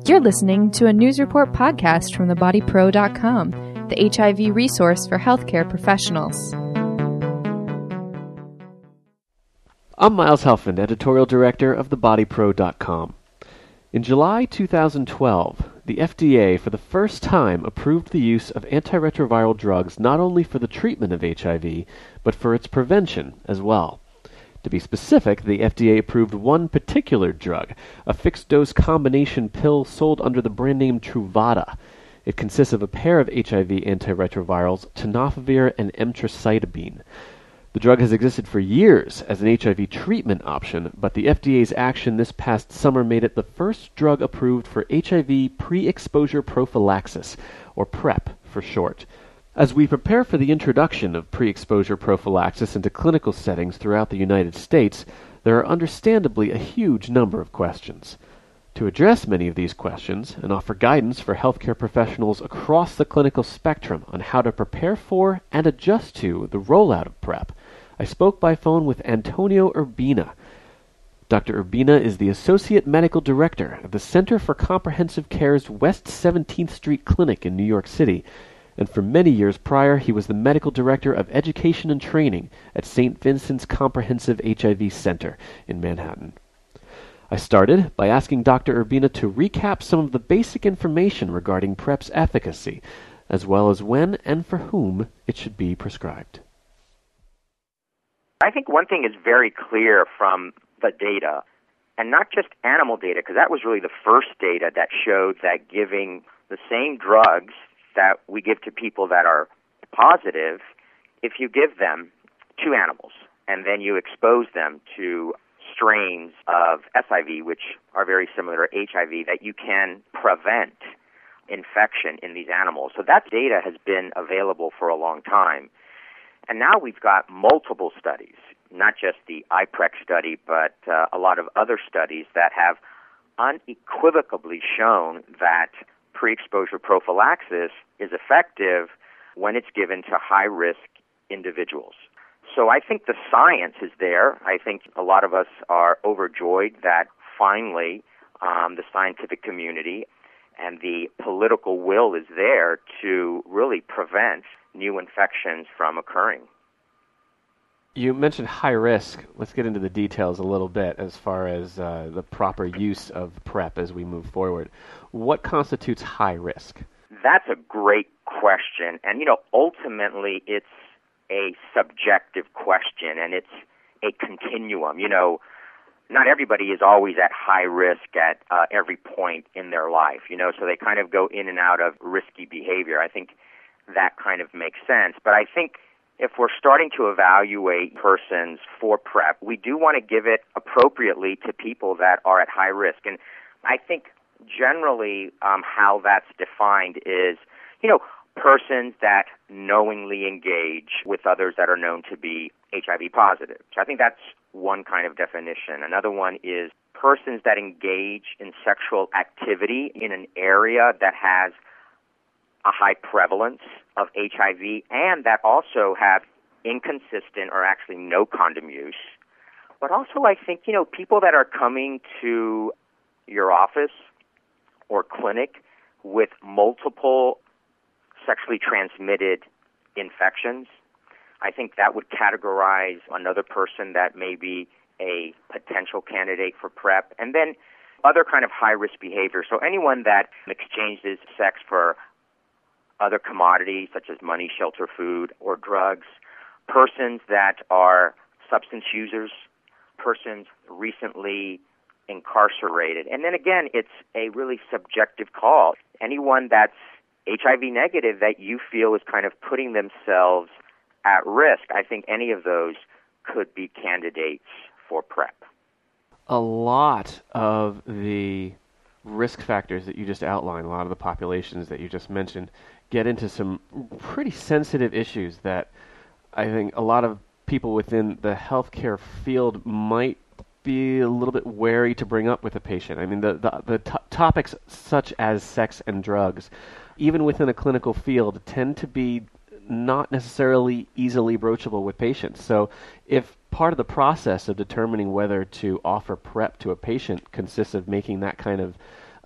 You're listening to a news report podcast from thebodypro.com, the HIV resource for healthcare professionals. I'm Miles Helfand, editorial director of thebodypro.com. In July 2012, the FDA for the first time approved the use of antiretroviral drugs not only for the treatment of HIV, but for its prevention as well. To be specific, the FDA approved one particular drug, a fixed-dose combination pill sold under the brand name Truvada. It consists of a pair of HIV antiretrovirals, tenofovir and emtricitabine. The drug has existed for years as an HIV treatment option, but the FDA's action this past summer made it the first drug approved for HIV pre-exposure prophylaxis, or PrEP for short. As we prepare for the introduction of pre-exposure prophylaxis into clinical settings throughout the United States, there are understandably a huge number of questions. To address many of these questions and offer guidance for healthcare professionals across the clinical spectrum on how to prepare for and adjust to the rollout of PrEP, I spoke by phone with Antonio Urbina. Dr. Urbina is the Associate Medical Director of the Center for Comprehensive Care's West 17th Street Clinic in New York City, and for many years prior, he was the Medical Director of Education and Training at St. Vincent's Comprehensive HIV Center in Manhattan. I started by asking Dr. Urbina to recap some of the basic information regarding PrEP's efficacy, as well as when and for whom it should be prescribed. I think one thing is very clear from the data, and not just animal data, because that was really the first data that showed that giving the same drugs that we give to people that are positive, if you give them to animals and then you expose them to strains of SIV, which are very similar to HIV, that you can prevent infection in these animals. So that data has been available for a long time. And now we've got multiple studies, not just the IPREC study, but a lot of other studies that have unequivocally shown that pre-exposure prophylaxis is effective when it's given to high-risk individuals. So I think the science is there. I think a lot of us are overjoyed that finally the scientific community and the political will is there to really prevent new infections from occurring. You mentioned high risk. Let's get into the details a little bit as far as the proper use of PrEP as we move forward. What constitutes high risk? That's a great question. And, ultimately it's a subjective question, and it's a continuum. Not everybody is always at high risk at every point in their life, so they kind of go in and out of risky behavior. I think that kind of makes sense. But I think if we're starting to evaluate persons for PrEP, we do want to give it appropriately to people that are at high risk. And I think generally how that's defined is, persons that knowingly engage with others that are known to be HIV positive. So I think that's one kind of definition. Another one is persons that engage in sexual activity in an area that has a high prevalence of HIV and that also have inconsistent or actually no condom use. But also I think, people that are coming to your office or clinic with multiple sexually transmitted infections, I think that would categorize another person that may be a potential candidate for PrEP. And then other kind of high-risk behavior. So anyone that exchanges sex for other commodities such as money, shelter, food, or drugs, persons that are substance users, persons recently incarcerated. And then again, it's a really subjective call. Anyone that's HIV negative that you feel is kind of putting themselves at risk, I think any of those could be candidates for PrEP. A lot of the risk factors that you just outlined, a lot of the populations that you just mentioned, get into some pretty sensitive issues that I think a lot of people within the healthcare field might be a little bit wary to bring up with a patient. I mean, the topics such as sex and drugs, even within a clinical field, tend to be not necessarily easily broachable with patients. So if part of the process of determining whether to offer PrEP to a patient consists of making that kind of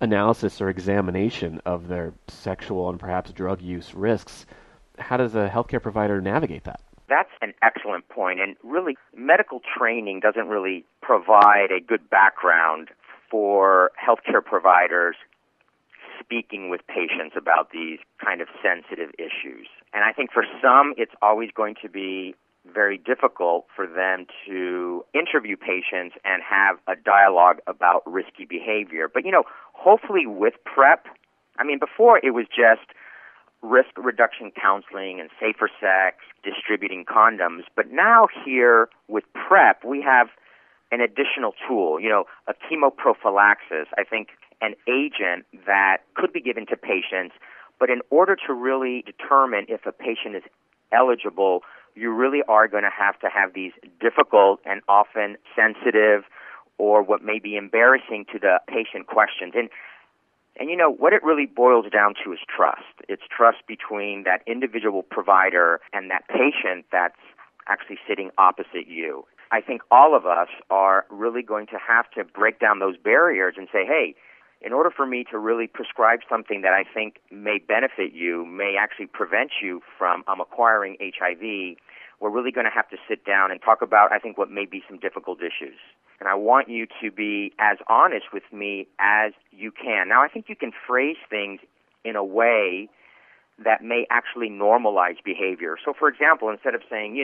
analysis or examination of their sexual and perhaps drug use risks. How does a healthcare provider navigate that? That's an excellent point. And really, medical training doesn't really provide a good background for healthcare providers speaking with patients about these kind of sensitive issues. And I think for some, it's always going to be very difficult for them to interview patients and have a dialogue about risky behavior. But, hopefully with PrEP, before it was just risk reduction counseling and safer sex, distributing condoms. But now here with PrEP, we have an additional tool, a chemoprophylaxis, I think an agent that could be given to patients. But in order to really determine if a patient is eligible, you really are going to have these difficult and often sensitive or what may be embarrassing to the patient questions. And what it really boils down to is trust. It's trust between that individual provider and that patient that's actually sitting opposite you. I think all of us are really going to have to break down those barriers and say, hey, in order for me to really prescribe something that I think may benefit you, may actually prevent you from acquiring HIV, we're really going to have to sit down and talk about, I think, what may be some difficult issues. And I want you to be as honest with me as you can. Now, I think you can phrase things in a way that may actually normalize behavior. So, for example, instead of saying,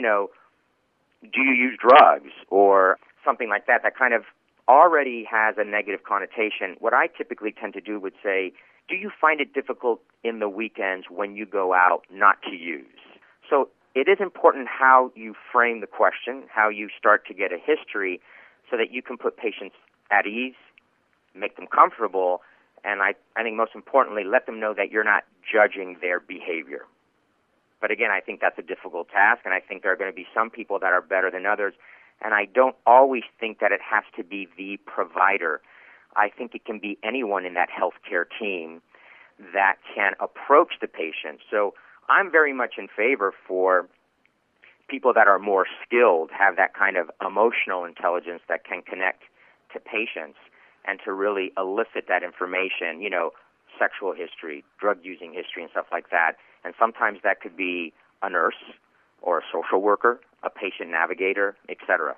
do you use drugs or something like that, that kind of already has a negative connotation, what I typically tend to do would say, do you find it difficult in the weekends when you go out not to use? So it is important how you frame the question, how you start to get a history so that you can put patients at ease, make them comfortable, and I think most importantly, let them know that you're not judging their behavior. But again, I think that's a difficult task, and I think there are going to be some people that are better than others, and I don't always think that it has to be the provider. I think it can be anyone in that healthcare team that can approach the patient. So I'm very much in favor for people that are more skilled, have that kind of emotional intelligence that can connect to patients and to really elicit that information, sexual history, drug-using history, and stuff like that. And sometimes that could be a nurse or a social worker, a patient navigator, etc.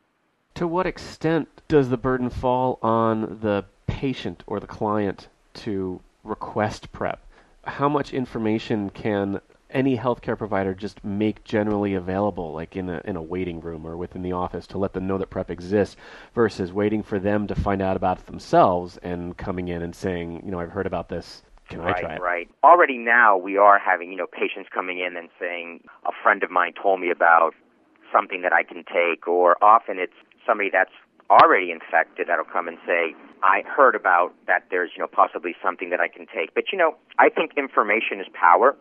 To what extent does the burden fall on the patient or the client to request PrEP? How much information can any healthcare provider just make generally available, like in a waiting room or within the office, to let them know that PrEP exists, versus waiting for them to find out about it themselves and coming in and saying, I've heard about this. Can I try it? Right. Already now we are having, patients coming in and saying, a friend of mine told me about something that I can take, or often it's somebody that's already infected that'll come and say, I heard about that there's, possibly something that I can take. But, I think information is power.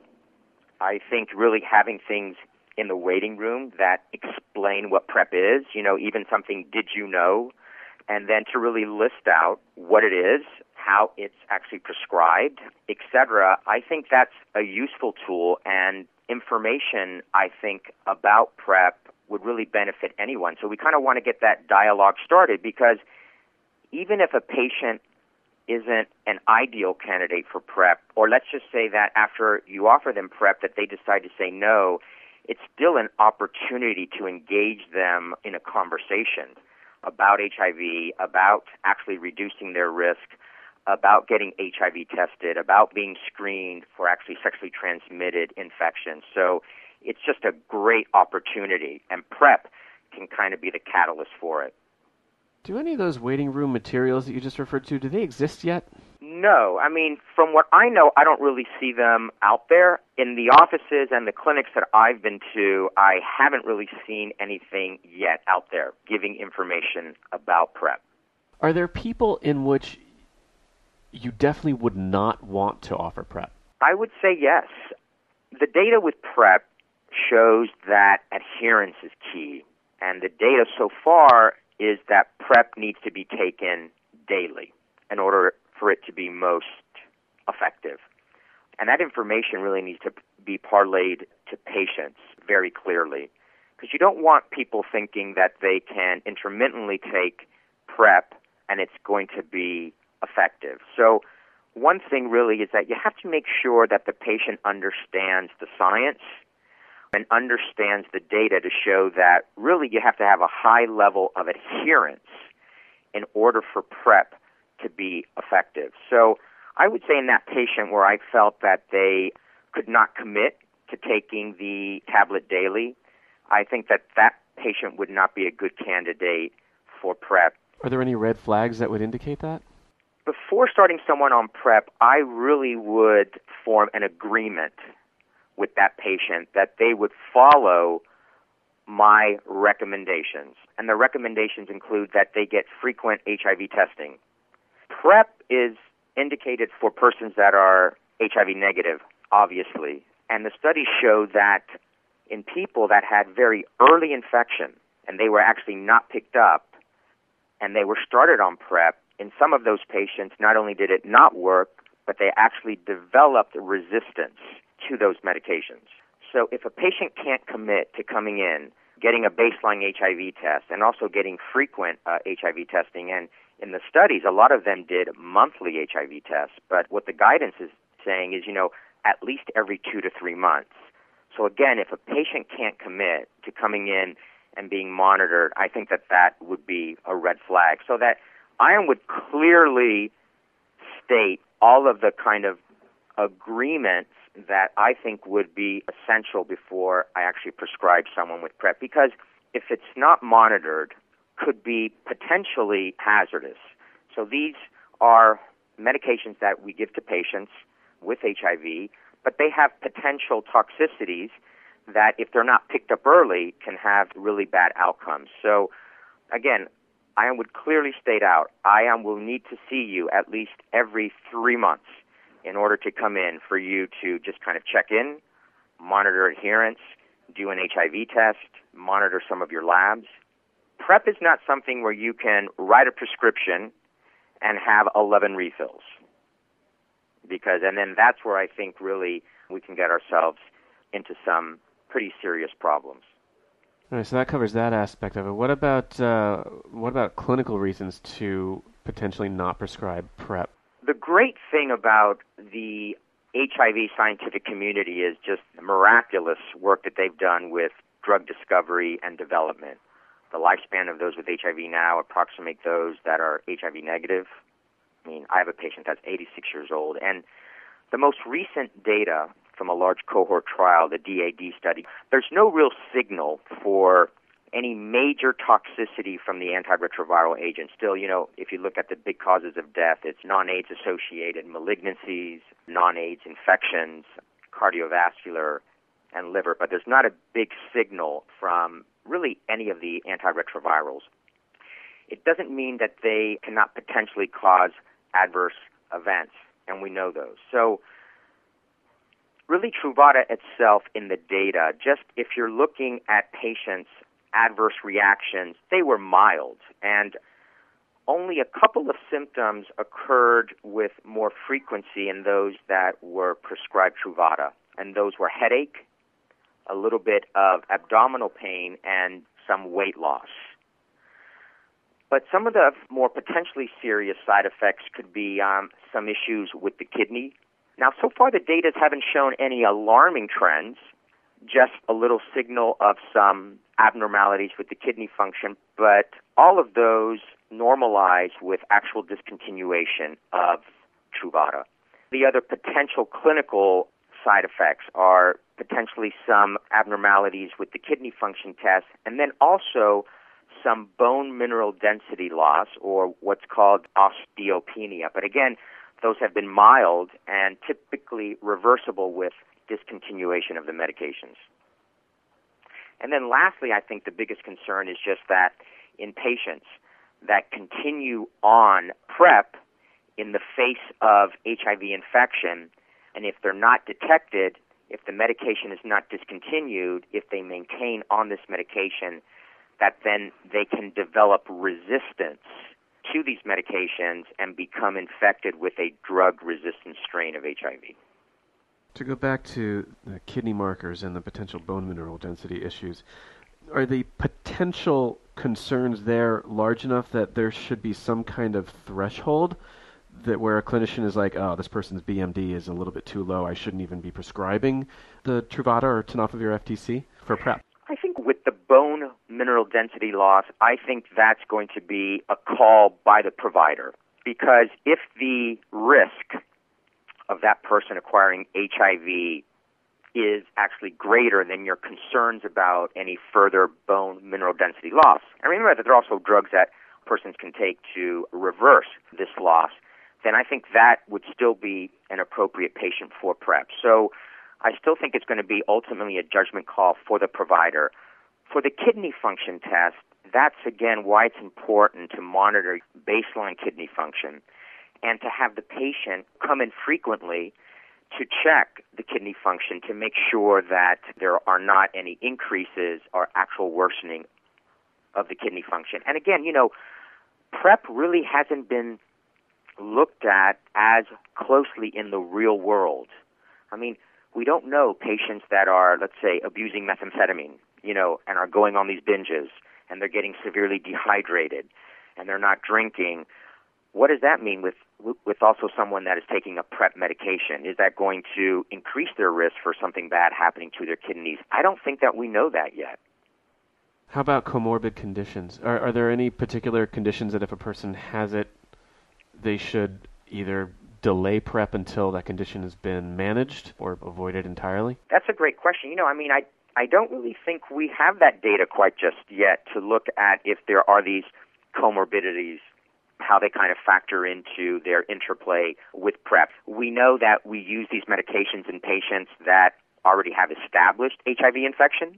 I think really having things in the waiting room that explain what PrEP is, even something, did you know? And then to really list out what it is, how it's actually prescribed, etc. I think that's a useful tool, and information, I think, about PrEP would really benefit anyone. So we kind of want to get that dialogue started, because even if a patient isn't an ideal candidate for PrEP, or let's just say that after you offer them PrEP that they decide to say no, it's still an opportunity to engage them in a conversation about HIV, about actually reducing their risk, about getting HIV tested, about being screened for actually sexually transmitted infections. So it's just a great opportunity, and PrEP can kind of be the catalyst for it. Do any of those waiting room materials that you just referred to, do they exist yet? No. From what I know, I don't really see them out there. In the offices and the clinics that I've been to, I haven't really seen anything yet out there giving information about PrEP. Are there people in which you definitely would not want to offer PrEP? I would say yes. The data with PrEP shows that adherence is key, and the data so far is that PrEP needs to be taken daily in order for it to be most effective. And that information really needs to be parlayed to patients very clearly, because you don't want people thinking that they can intermittently take PrEP and it's going to be effective. So one thing really is that you have to make sure that the patient understands the science and understands the data to show that really you have to have a high level of adherence in order for PrEP to be effective. So I would say in that patient where I felt that they could not commit to taking the tablet daily, I think that that patient would not be a good candidate for PrEP. Are there any red flags that would indicate that? Before starting someone on PrEP, I really would form an agreement with that patient that they would follow my recommendations. And the recommendations include that they get frequent HIV testing. PrEP is indicated for persons that are HIV negative, obviously. And the studies show that in people that had very early infection and they were actually not picked up and they were started on PrEP, in some of those patients, not only did it not work, but they actually developed resistance to those medications. So if a patient can't commit to coming in, getting a baseline HIV test, and also getting frequent HIV testing, and in the studies, a lot of them did monthly HIV tests, but what the guidance is saying is, at least every 2 to 3 months. So again, if a patient can't commit to coming in and being monitored, I think that that would be a red flag. So that ION would clearly state all of the kind of agreements that I think would be essential before I actually prescribe someone with PrEP, because if it's not monitored, could be potentially hazardous. So these are medications that we give to patients with HIV, but they have potential toxicities that, if they're not picked up early, can have really bad outcomes. So again, ION would clearly state out, ION will need to see you at least every 3 months in order to come in for you to just kind of check in, monitor adherence, do an HIV test, monitor some of your labs. PrEP is not something where you can write a prescription and have 11 refills. And then that's where I think really we can get ourselves into some pretty serious problems. All right, so that covers that aspect of it. What about clinical reasons to potentially not prescribe PrEP? The great thing about the HIV scientific community is just the miraculous work that they've done with drug discovery and development. The lifespan of those with HIV now approximate those that are HIV negative. I have a patient that's 86 years old, and the most recent data from a large cohort trial, the DAD study, there's no real signal for any major toxicity from the antiretroviral agent. Still, if you look at the big causes of death, it's non-AIDS associated malignancies, non-AIDS infections, cardiovascular, and liver, but there's not a big signal from really any of the antiretrovirals. It doesn't mean that they cannot potentially cause adverse events, and we know those. So really, Truvada itself in the data, just if you're looking at patients' adverse reactions, they were mild, and only a couple of symptoms occurred with more frequency in those that were prescribed Truvada, and those were headache, a little bit of abdominal pain, and some weight loss. But some of the more potentially serious side effects could be some issues with the kidney. Now, so far the data haven't shown any alarming trends, just a little signal of some abnormalities with the kidney function, but all of those normalize with actual discontinuation of Truvada. The other potential clinical side effects are potentially some abnormalities with the kidney function test, and then also some bone mineral density loss, or what's called osteopenia. But again, those have been mild and typically reversible with discontinuation of the medications. And then lastly, I think the biggest concern is just that in patients that continue on PrEP in the face of HIV infection, and if they're not detected, if the medication is not discontinued, if they maintain on this medication, that then they can develop resistance to these medications and become infected with a drug-resistant strain of HIV. To go back to the kidney markers and the potential bone mineral density issues, are the potential concerns there large enough that there should be some kind of threshold that where a clinician is like, oh, this person's BMD is a little bit too low, I shouldn't even be prescribing the Truvada or tenofovir FTC for PrEP? I think with the bone mineral density loss, I think that's going to be a call by the provider. Because if the risk of that person acquiring HIV is actually greater than your concerns about any further bone mineral density loss, and remember that there are also drugs that persons can take to reverse this loss, then I think that would still be an appropriate patient for PrEP. So I still think it's going to be ultimately a judgment call for the provider. For the kidney function test, that's again why it's important to monitor baseline kidney function and to have the patient come in frequently to check the kidney function to make sure that there are not any increases or actual worsening of the kidney function. And again, PrEP really hasn't been looked at as closely in the real world. I mean, we don't know patients that are, let's say, abusing methamphetamine, and are going on these binges, and they're getting severely dehydrated, and they're not drinking. What does that mean with also someone that is taking a PrEP medication? Is that going to increase their risk for something bad happening to their kidneys? I don't think that we know that yet. How about comorbid conditions? Are there any particular conditions that if a person has it, they should either delay PrEP until that condition has been managed or avoided entirely? That's a great question. I don't really think we have that data quite just yet to look at if there are these comorbidities, how they kind of factor into their interplay with PrEP. We know that we use these medications in patients that already have established HIV infection,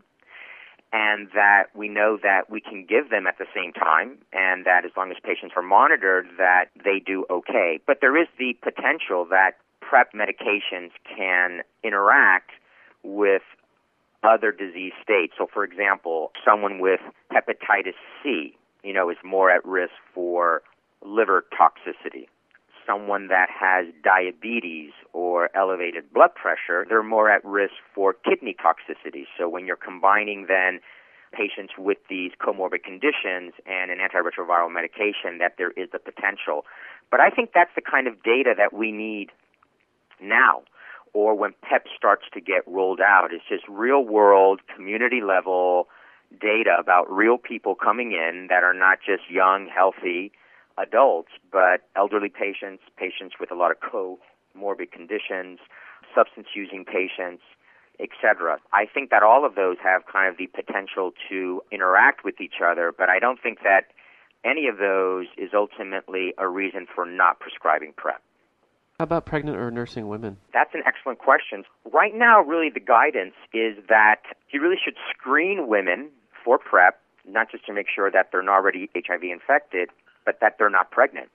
and that we know that we can give them at the same time, and that as long as patients are monitored, that they do okay. But there is the potential that PrEP medications can interact with other disease states. So, for example, someone with hepatitis C, is more at risk for liver toxicity. Someone that has diabetes or elevated blood pressure, they're more at risk for kidney toxicity. So when you're combining then patients with these comorbid conditions and an antiretroviral medication, that there is the potential. But I think that's the kind of data that we need now, or when PEP starts to get rolled out. It's just real-world, community-level data about real people coming in that are not just young, healthy adults, but elderly patients, patients with a lot of comorbid conditions, substance-using patients, etc. I think that all of those have kind of the potential to interact with each other, but I don't think that any of those is ultimately a reason for not prescribing PrEP. How about pregnant or nursing women? That's an excellent question. Right now, really, the guidance is that you really should screen women for PrEP, not just to make sure that they're not already HIV infected, but that they're not pregnant.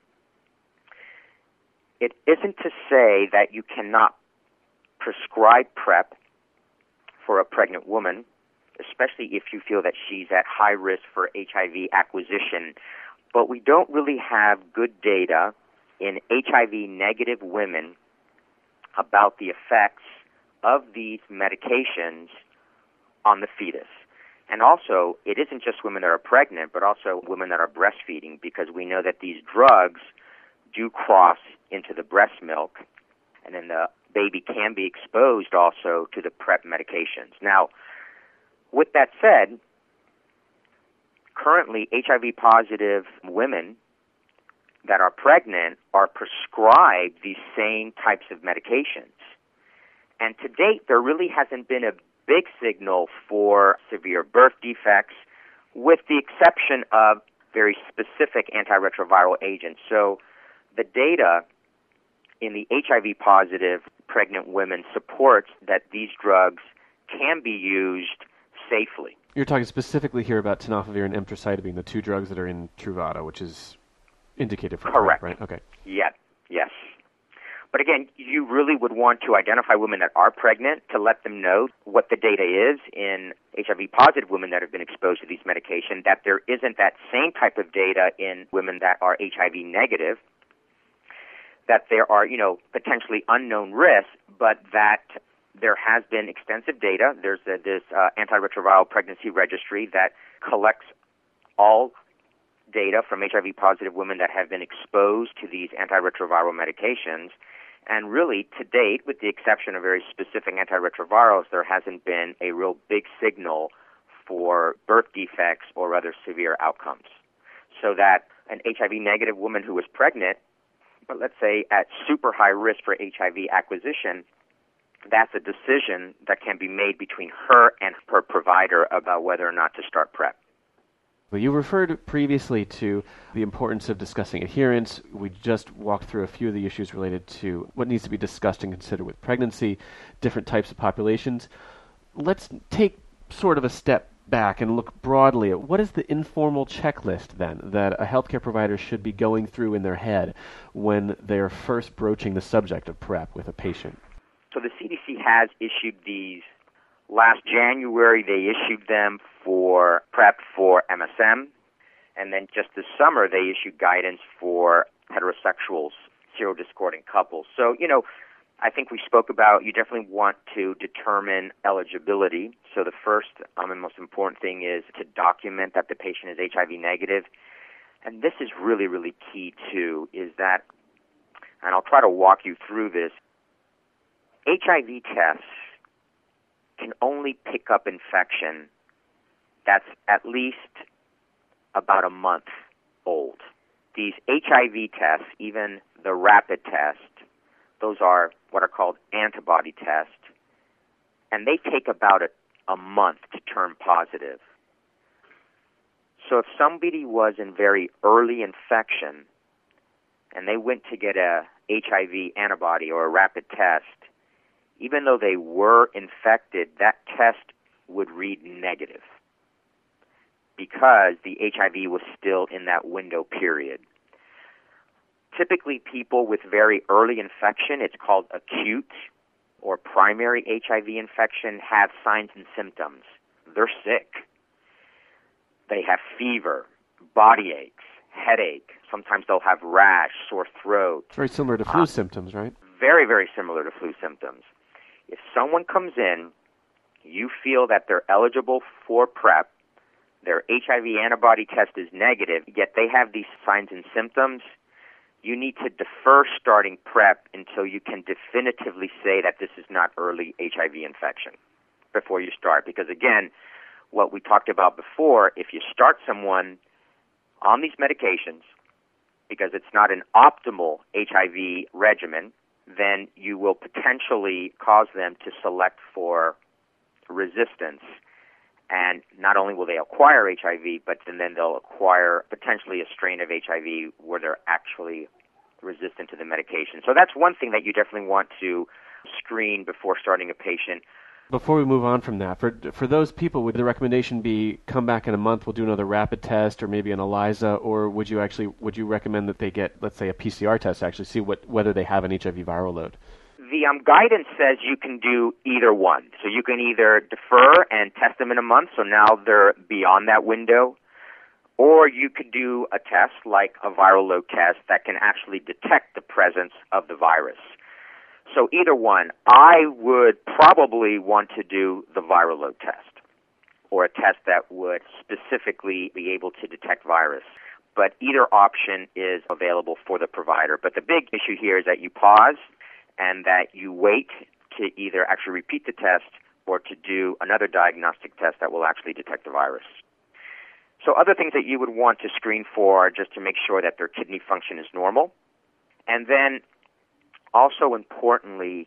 It isn't to say that you cannot prescribe PrEP for a pregnant woman, especially if you feel that she's at high risk for HIV acquisition. But we don't really have good data in HIV-negative women about the effects of these medications on the fetus. And also, it isn't just women that are pregnant, but also women that are breastfeeding, because we know that these drugs do cross into the breast milk, and then the baby can be exposed also to the PrEP medications. Now, with that said, currently HIV-positive women that are pregnant are prescribed these same types of medications. And to date, there really hasn't been a big signal for severe birth defects, with the exception of very specific antiretroviral agents. So the data in the HIV-positive pregnant women supports that these drugs can be used safely. You're talking specifically here about tenofovir and emtricitabine, the two drugs that are in Truvada, which is indicated for correct, PrEP, right? Okay. Yes. But again, you really would want to identify women that are pregnant to let them know what the data is in HIV-positive women that have been exposed to these medications, that there isn't that same type of data in women that are HIV-negative, that there are, potentially unknown risks, but that there has been extensive data. There's this antiretroviral pregnancy registry that collects all data from HIV-positive women that have been exposed to these antiretroviral medications. And really, to date, with the exception of very specific antiretrovirals, there hasn't been a real big signal for birth defects or other severe outcomes. So that an HIV-negative woman who was pregnant, but let's say at super high risk for HIV acquisition, that's a decision that can be made between her and her provider about whether or not to start PrEP. Well, you referred previously to the importance of discussing adherence. We just walked through a few of the issues related to what needs to be discussed and considered with pregnancy, different types of populations. Let's take sort of a step back and look broadly at what is the informal checklist then that a healthcare provider should be going through in their head when they're first broaching the subject of PrEP with a patient. So the CDC has issued these. Last January, they issued them for PrEP for MSM, and then just this summer, they issued guidance for heterosexuals, serodiscordant couples. So, I think we spoke about you definitely want to determine eligibility. So the first and most important thing is to document that the patient is HIV negative. And this is really, really key, too, is that, and I'll try to walk you through this, HIV tests can only pick up infection that's at least about a month old. These HIV tests, even the rapid test, those are what are called antibody tests, and they take about a month to turn positive. So if somebody was in very early infection and they went to get a HIV antibody or a rapid test, even though they were infected, that test would read negative because the HIV was still in that window period. Typically, people with very early infection, it's called acute or primary HIV infection, have signs and symptoms. They're sick. They have fever, body aches, headache. Sometimes they'll have rash, sore throat. It's very similar to flu symptoms, right? Very, very similar to flu symptoms. If someone comes in, you feel that they're eligible for PrEP, their HIV antibody test is negative, yet they have these signs and symptoms, you need to defer starting PrEP until you can definitively say that this is not early HIV infection before you start. Because again, what we talked about before, if you start someone on these medications because it's not an optimal HIV regimen, then you will potentially cause them to select for resistance. And not only will they acquire HIV, but then they'll acquire potentially a strain of HIV where they're actually resistant to the medication. So that's one thing that you definitely want to screen before starting a patient. Before we move on from that, for those people, would the recommendation be come back in a month, we'll do another rapid test or maybe an ELISA, or would you recommend that they get, let's say, a PCR test to actually see whether they have an HIV viral load? The guidance says you can do either one. So you can either defer and test them in a month, so now they're beyond that window, or you could do a test like a viral load test that can actually detect the presence of the virus. So either one. I would probably want to do the viral load test, or a test that would specifically be able to detect virus. But either option is available for the provider. But the big issue here is that you pause and that you wait to either actually repeat the test or to do another diagnostic test that will actually detect the virus. So other things that you would want to screen for are just to make sure that their kidney function is normal. And then also importantly,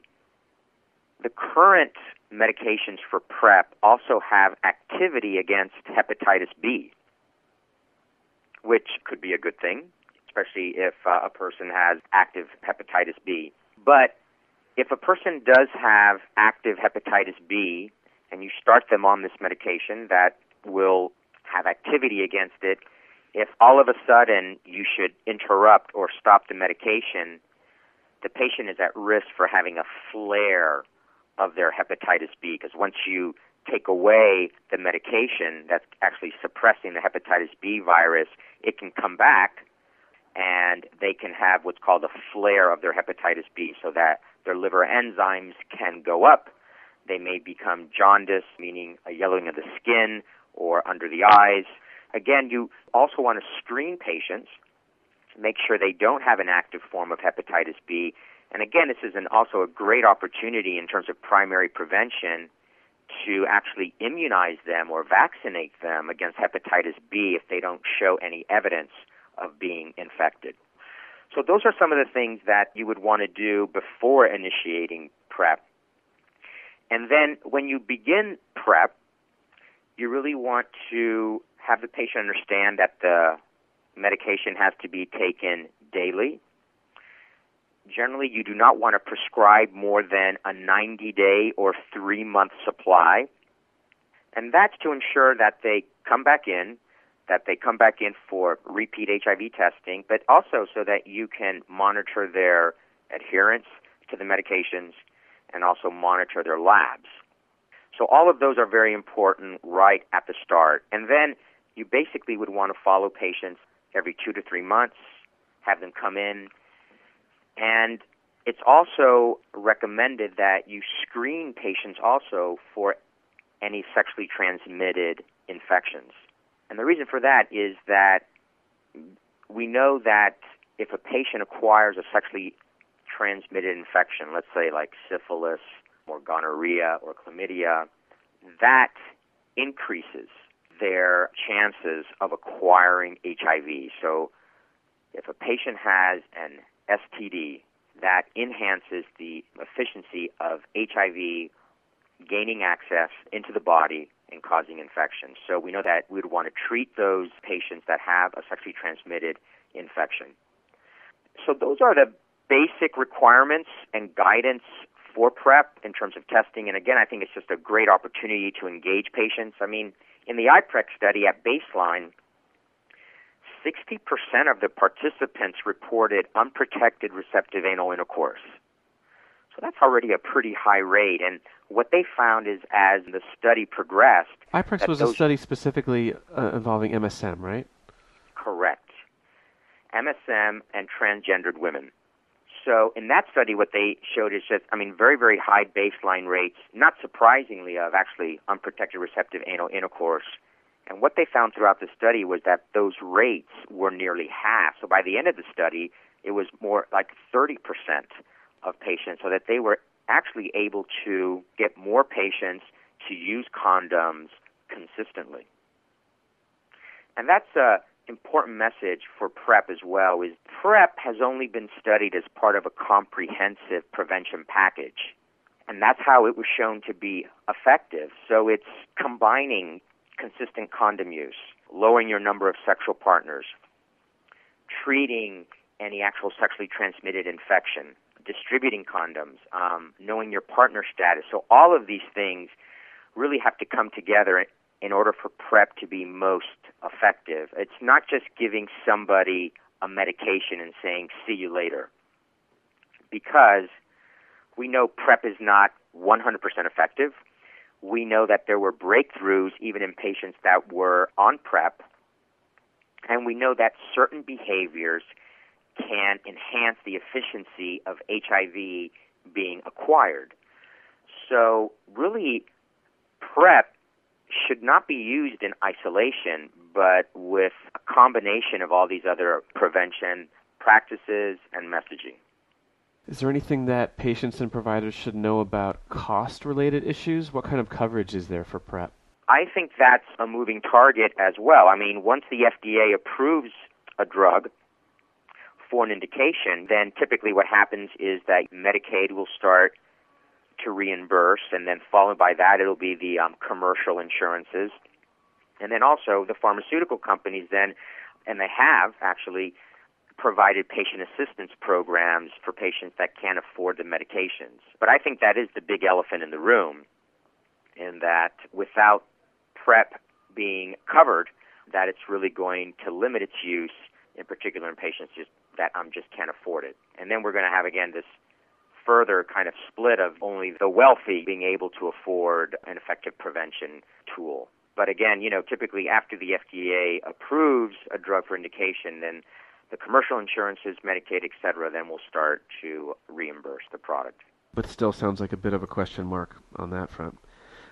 the current medications for PrEP also have activity against hepatitis B, which could be a good thing, especially if a person has active hepatitis B. But if a person does have active hepatitis B and you start them on this medication that will have activity against it, if all of a sudden you should interrupt or stop the medication, the patient is at risk for having a flare of their hepatitis B, because once you take away the medication that's actually suppressing the hepatitis B virus, it can come back and they can have what's called a flare of their hepatitis B, so that their liver enzymes can go up. They may become jaundice, meaning a yellowing of the skin or under the eyes. Again, you also want to screen patients, make sure they don't have an active form of hepatitis B. And again, this is also a great opportunity in terms of primary prevention to actually immunize them or vaccinate them against hepatitis B if they don't show any evidence of being infected. So those are some of the things that you would want to do before initiating PrEP. And then when you begin PrEP, you really want to have the patient understand that the medication has to be taken daily. Generally, you do not want to prescribe more than a 90-day or 3-month supply. And that's to ensure that they come back in for repeat HIV testing, but also so that you can monitor their adherence to the medications and also monitor their labs. So all of those are very important right at the start. And then you basically would want to follow patients every 2 to 3 months, have them come in. And it's also recommended that you screen patients also for any sexually transmitted infections. And the reason for that is that we know that if a patient acquires a sexually transmitted infection, let's say like syphilis or gonorrhea or chlamydia, that increases their chances of acquiring HIV. So if a patient has an STD, that enhances the efficiency of HIV gaining access into the body and causing infection. So we know that we would want to treat those patients that have a sexually transmitted infection. So those are the basic requirements and guidance for PrEP in terms of testing. And again, I think it's just a great opportunity to engage patients. I mean, in the IPREC study at baseline, 60% of the participants reported unprotected receptive anal intercourse. So that's already a pretty high rate. And what they found is as the study progressed... IPREC was a study specifically involving MSM, right? Correct. MSM and transgendered women. So in that study, what they showed is just, very, very high baseline rates, not surprisingly, of actually unprotected receptive anal intercourse. And what they found throughout the study was that those rates were nearly half. So by the end of the study, it was more like 30% of patients, so that they were actually able to get more patients to use condoms consistently. And that's an important message for PrEP as well, is PrEP has only been studied as part of a comprehensive prevention package. And that's how it was shown to be effective. So it's combining consistent condom use, lowering your number of sexual partners, treating any actual sexually transmitted infection, distributing condoms, knowing your partner status. So all of these things really have to come together in order for PrEP to be most effective. It's not just giving somebody a medication and saying, see you later, because we know PrEP is not 100% effective. We know that there were breakthroughs even in patients that were on PrEP, and we know that certain behaviors can enhance the efficiency of HIV being acquired. So really, PrEP should not be used in isolation, but with a combination of all these other prevention practices and messaging. Is there anything that patients and providers should know about cost-related issues? What kind of coverage is there for PrEP? I think that's a moving target as well. Once the FDA approves a drug for an indication, then typically what happens is that Medicaid will start to reimburse, and then followed by that it'll be the commercial insurances. And then also the pharmaceutical companies then, and they have actually provided patient assistance programs for patients that can't afford the medications. But I think that is the big elephant in the room, in that without PrEP being covered, that it's really going to limit its use, in particular in patients that just can't afford it. And then we're going to have, again, this further kind of split of only the wealthy being able to afford an effective prevention tool. But again, typically after the FDA approves a drug for indication, then the commercial insurances, Medicaid, et cetera, then will start to reimburse the product. But still sounds like a bit of a question mark on that front.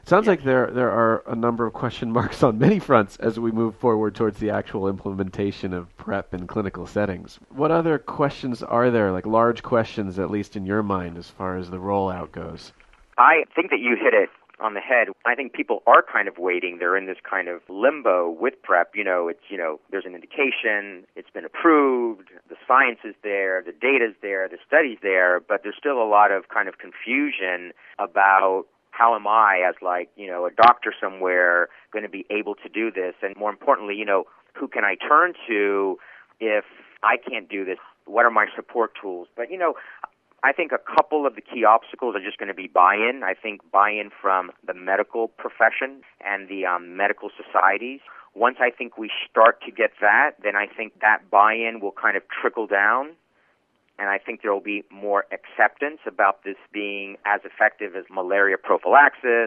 Sounds like there are a number of question marks on many fronts as we move forward towards the actual implementation of PrEP in clinical settings. What other questions are there, like large questions, at least in your mind, as far as the rollout goes? I think that you hit it on the head. I think people are kind of waiting. They're in this kind of limbo with PrEP. There's an indication, it's been approved, the science is there, the data's there, the study's there, but there's still a lot of kind of confusion about how am I, as a doctor somewhere, going to be able to do this? And more importantly, who can I turn to if I can't do this? What are my support tools? But, I think a couple of the key obstacles are just going to be buy-in. I think buy-in from the medical profession and the medical societies. Once I think we start to get that, then I think that buy-in will kind of trickle down. And I think there will be more acceptance about this being as effective as malaria prophylaxis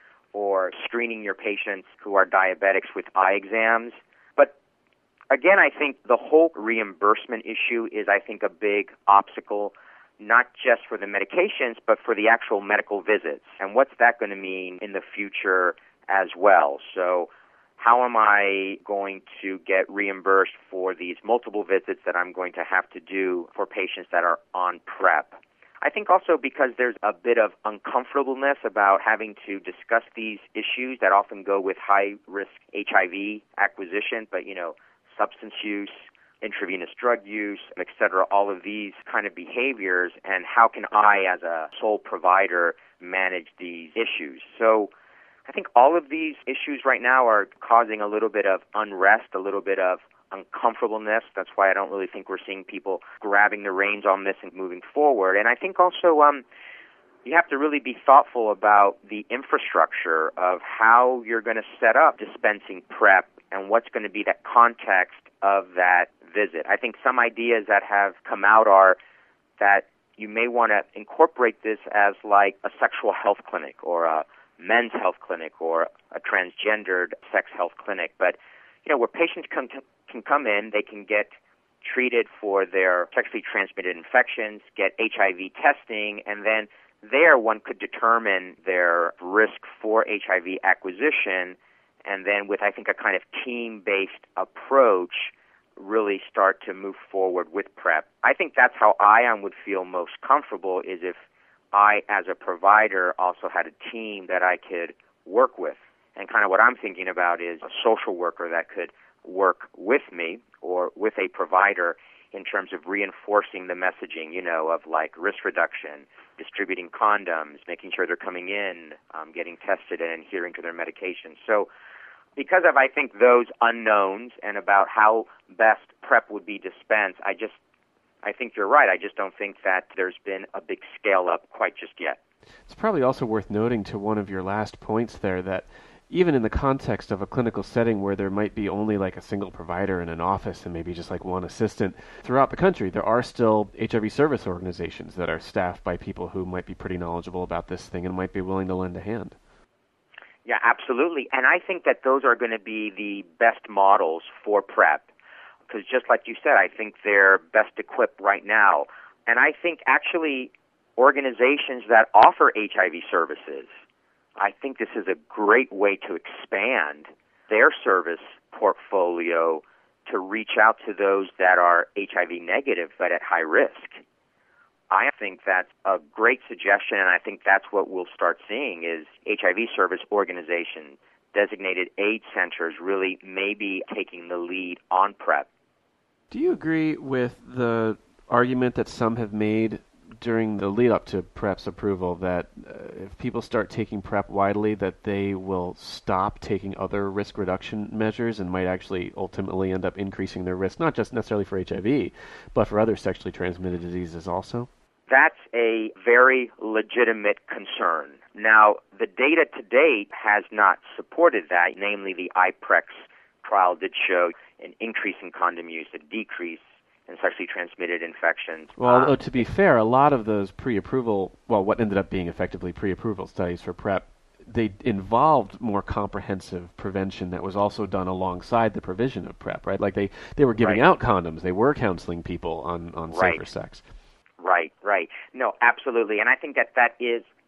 or screening your patients who are diabetics with eye exams. But again, I think the whole reimbursement issue is, I think, a big obstacle, not just for the medications, but for the actual medical visits. And what's that going to mean in the future as well? So how am I going to get reimbursed for these multiple visits that I'm going to have to do for patients that are on PrEP? I think also because there's a bit of uncomfortableness about having to discuss these issues that often go with high-risk HIV acquisition, but, substance use, intravenous drug use, et cetera, all of these kind of behaviors, and how can I, as a sole provider, manage these issues? So I think all of these issues right now are causing a little bit of unrest, a little bit of uncomfortableness. That's why I don't really think we're seeing people grabbing the reins on this and moving forward. And I think also you have to really be thoughtful about the infrastructure of how you're going to set up dispensing PrEP and what's going to be the context of that visit. I think some ideas that have come out are that you may want to incorporate this as like a sexual health clinic or a men's health clinic or a transgendered sex health clinic. But, where patients can come in, they can get treated for their sexually transmitted infections, get HIV testing, and then there one could determine their risk for HIV acquisition, and then with, I think, a kind of team-based approach, really start to move forward with PrEP. I think that's how ION would feel most comfortable, is if I, as a provider, also had a team that I could work with. And kind of what I'm thinking about is a social worker that could work with me or with a provider in terms of reinforcing the messaging, of like risk reduction, distributing condoms, making sure they're coming in, getting tested and adhering to their medications. So because of, I think, those unknowns and about how best PrEP would be dispensed, I think you're right. I just don't think that there's been a big scale-up quite just yet. It's probably also worth noting to one of your last points there that even in the context of a clinical setting where there might be only like a single provider in an office and maybe just like one assistant, throughout the country there are still HIV service organizations that are staffed by people who might be pretty knowledgeable about this thing and might be willing to lend a hand. Yeah, absolutely. And I think that those are going to be the best models for PrEP. Because just like you said, I think they're best equipped right now. And I think actually organizations that offer HIV services, I think this is a great way to expand their service portfolio to reach out to those that are HIV negative but at high risk. I think that's a great suggestion, and I think that's what we'll start seeing is HIV service organizations, designated AIDS centers really maybe taking the lead on PrEP. Do you agree with the argument that some have made during the lead-up to PrEP's approval that if people start taking PrEP widely, that they will stop taking other risk reduction measures and might actually ultimately end up increasing their risk, not just necessarily for HIV, but for other sexually transmitted diseases also? That's a very legitimate concern. Now, the data to date has not supported that, namely the IPREX trial did show an increase in condom use, a decrease in sexually transmitted infections. Well, to be fair, a lot of those pre-approval, what ended up being effectively pre-approval studies for PrEP, they involved more comprehensive prevention that was also done alongside the provision of PrEP, right? Like they were giving out condoms, they were counseling people on safer sex. Right. No, absolutely. And I think that is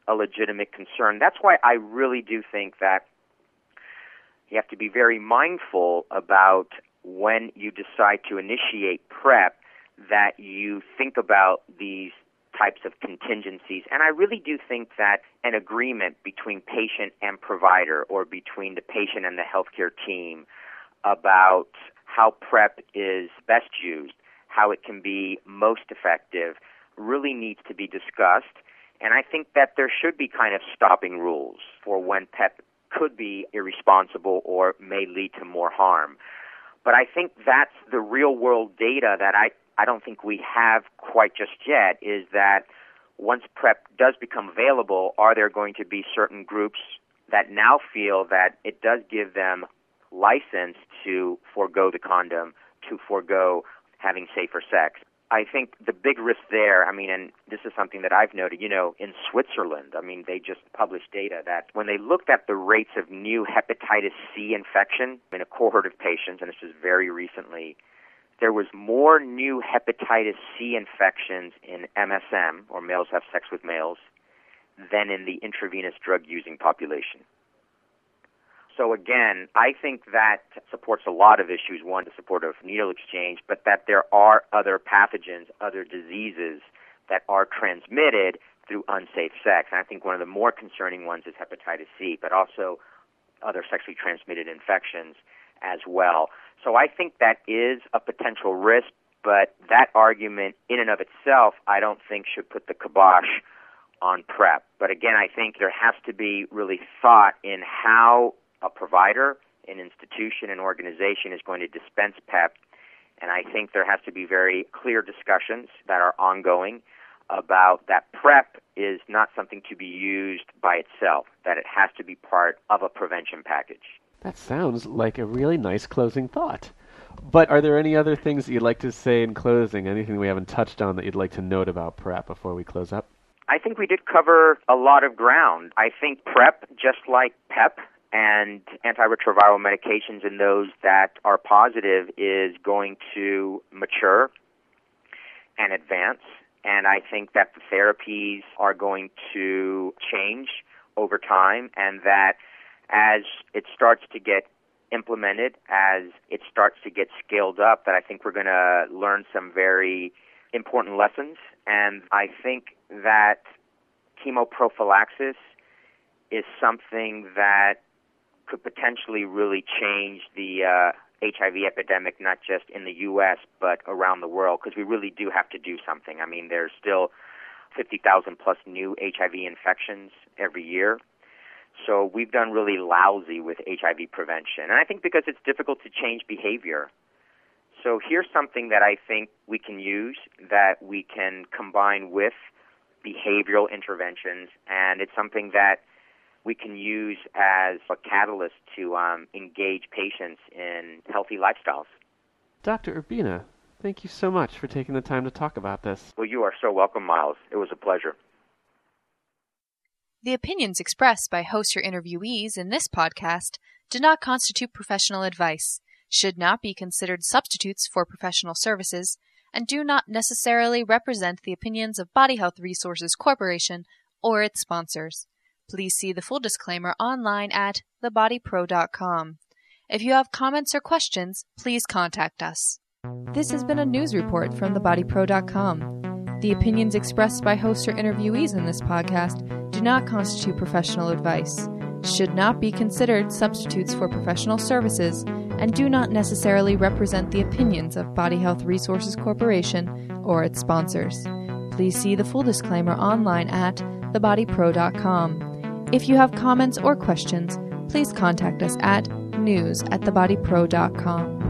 a legitimate concern. That's why I really do think that you have to be very mindful about when you decide to initiate PrEP that you think about these types of contingencies. And I really do think that an agreement between patient and provider, or between the patient and the healthcare team, about how PrEP is best used, how it can be most effective, really needs to be discussed. And I think that there should be kind of stopping rules for when PrEP could be irresponsible or may lead to more harm. But I think that's the real-world data that I don't think we have quite just yet, is that once PrEP does become available, are there going to be certain groups that now feel that it does give them license to forego the condom, to forego having safer sex? I think the big risk there, and this is something that I've noted, in Switzerland, they just published data that when they looked at the rates of new hepatitis C infection in a cohort of patients, and this was very recently, there was more new hepatitis C infections in MSM, or males have sex with males, than in the intravenous drug-using population. So again, I think that supports a lot of issues. One, the support of needle exchange, but that there are other pathogens, other diseases that are transmitted through unsafe sex. And I think one of the more concerning ones is hepatitis C, but also other sexually transmitted infections as well. So I think that is a potential risk, but that argument in and of itself I don't think should put the kibosh on PrEP. But again, I think there has to be really thought in how a provider, an institution, an organization is going to dispense PrEP, and I think there has to be very clear discussions that are ongoing about that PrEP is not something to be used by itself, that it has to be part of a prevention package. That sounds like a really nice closing thought. But are there any other things that you'd like to say in closing, anything we haven't touched on that you'd like to note about PrEP before we close up? I think we did cover a lot of ground. I think PrEP, just like PEP, and antiretroviral medications in those that are positive, is going to mature and advance. And I think that the therapies are going to change over time, and that as it starts to get implemented, as it starts to get scaled up, that I think we're going to learn some very important lessons. And I think that chemoprophylaxis is something that could potentially really change the HIV epidemic, not just in the U.S., but around the world, because we really do have to do something. There's still 50,000 plus new HIV infections every year. So we've done really lousy with HIV prevention. And I think because it's difficult to change behavior. So here's something that I think we can use, that we can combine with behavioral interventions, and it's something that we can use as a catalyst to engage patients in healthy lifestyles. Dr. Urbina, thank you so much for taking the time to talk about this. Well, you are so welcome, Miles. It was a pleasure. The opinions expressed by hosts or interviewees in this podcast do not constitute professional advice, should not be considered substitutes for professional services, and do not necessarily represent the opinions of Body Health Resources Corporation or its sponsors. Please see the full disclaimer online at thebodypro.com. If you have comments or questions, please contact us. This has been a news report from thebodypro.com. The opinions expressed by hosts or interviewees in this podcast do not constitute professional advice, should not be considered substitutes for professional services, and do not necessarily represent the opinions of Body Health Resources Corporation or its sponsors. Please see the full disclaimer online at thebodypro.com. If you have comments or questions, please contact us at news@thebodypro.com.